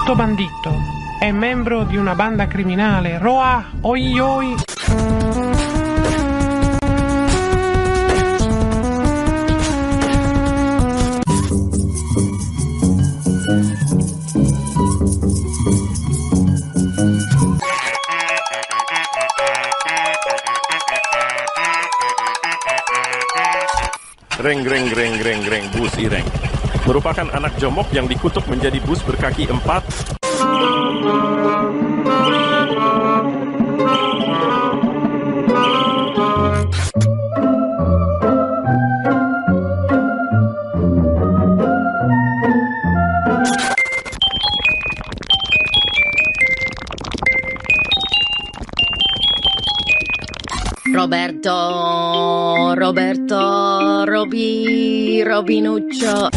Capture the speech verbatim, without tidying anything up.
Questo bandito è membro di una banda criminale. Roa, oi oi. Reng reng reng reng reng bus ireng merupakan anak jomok yang dikutuk menjadi bus berkaki empat. Roberto, Roberto, Robi, Robinuccio.